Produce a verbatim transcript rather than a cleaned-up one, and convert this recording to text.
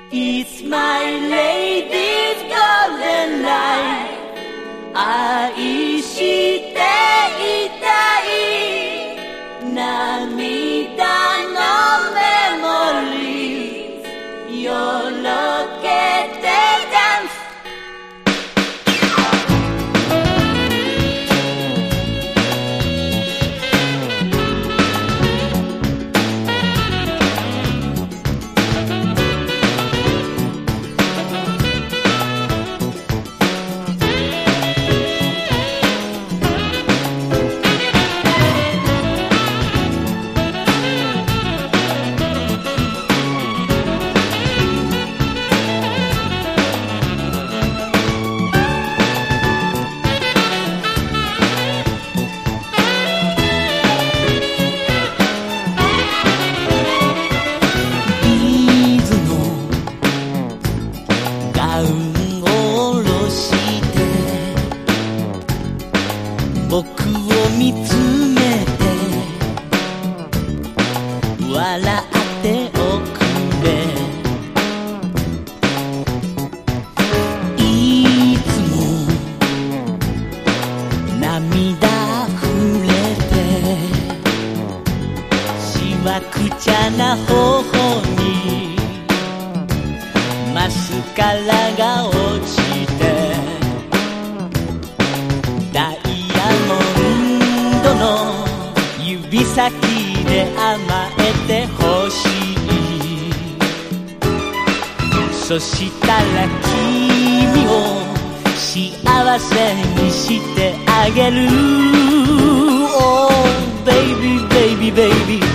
It's my lady's golden life 愛していたい涙のメモリーよろけてダンス僕を見つめて笑っておくれいつも涙触れてしわくちゃな頬にマスカラが落ちてダイヤモンドの指先で甘えてほしいそしたら君を幸せにしてあげる Oh baby baby baby